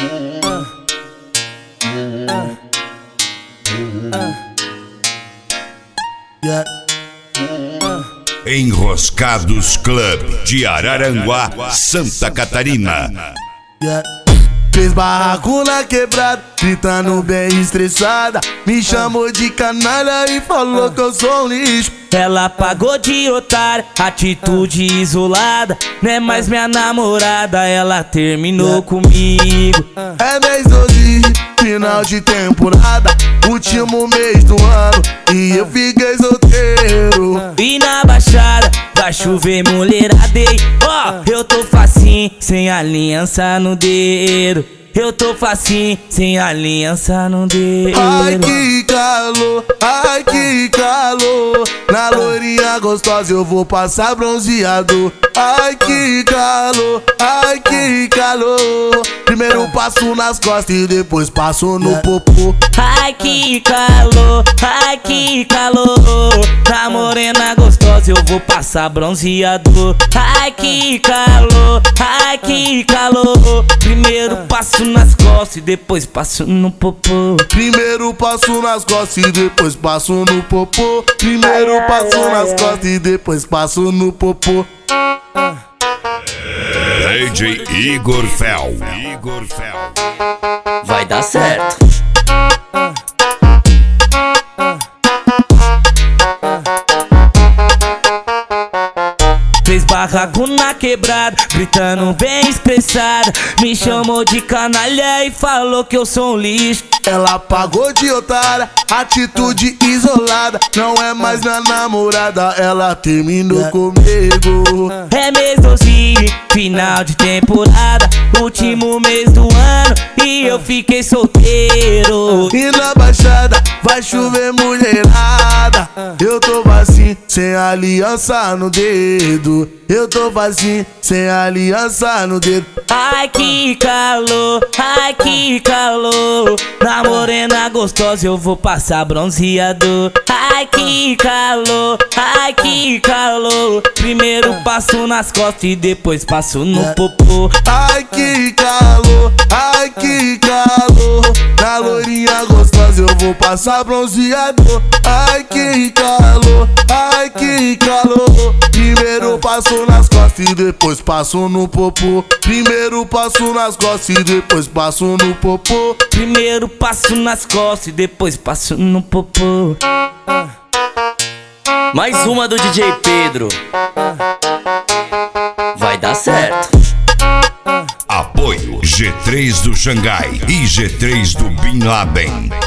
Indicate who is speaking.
Speaker 1: Enroscados Club de Araranguá, Santa Catarina.
Speaker 2: Fez barraco na quebrada, gritando bem estressada. Me chamou de canalha e falou que eu sou um lixo.
Speaker 3: Ela pagou de otária, atitude isolada. Não é mais minha namorada, ela terminou comigo.
Speaker 2: É mês 12, final de temporada, último mês do ano, e eu fiquei solteiro.
Speaker 3: E na baixada vai chover mulheradei. Ó, eu tô facinho, sem aliança no dedo. Eu tô facinho, sem aliança no dedo.
Speaker 2: Ai que calor, ai que calor. Na loirinha gostosa eu vou passar bronzeado. Ai que calor, ai que calor. Primeiro passo nas costas e depois passo no popô.
Speaker 3: Ai que calor, ai que calor. Na morena gostosa eu vou passar bronzeado. Ai que calor, ai que calor. Primeiro passo nas costas e depois passo no popô.
Speaker 2: Primeiro passo nas costas e depois passo no popô. Primeiro passo nas costas e depois passo no popô.
Speaker 1: DJ Igor Fel.
Speaker 3: Vai dar certo. Fez barraco na quebrada, gritando bem estressada. Me chamou de canalha e falou que eu sou um lixo.
Speaker 2: Ela pagou de otária, atitude isolada. Não é mais minha namorada, ela terminou comigo.
Speaker 3: É mês 12, final de temporada, último mês do ano, e eu fiquei solteiro.
Speaker 2: E na baixada vai chover mulherada. Eu tô vazio, sem aliança no dedo. Eu tô vazio, sem aliança no dedo.
Speaker 3: Ai que calor, ai que calor. Na morena gostosa eu vou passar bronzeado. Ai que calor, ai que calor. Primeiro passo nas costas e depois passo no popô.
Speaker 2: Ai que calor, ai que calor. Na loirinha gostosa eu vou passar bronzeado. Ai que calor, ai que calor. Primeiro passo nas costas e depois passo no popô. Primeiro passo nas costas e depois passo no popô.
Speaker 3: Primeiro passo nas costas e depois passo no popô. Mais uma do DJ Pedro. Vai dar certo.
Speaker 1: Apoio G3 do Xangai e G3 do Bin Laden.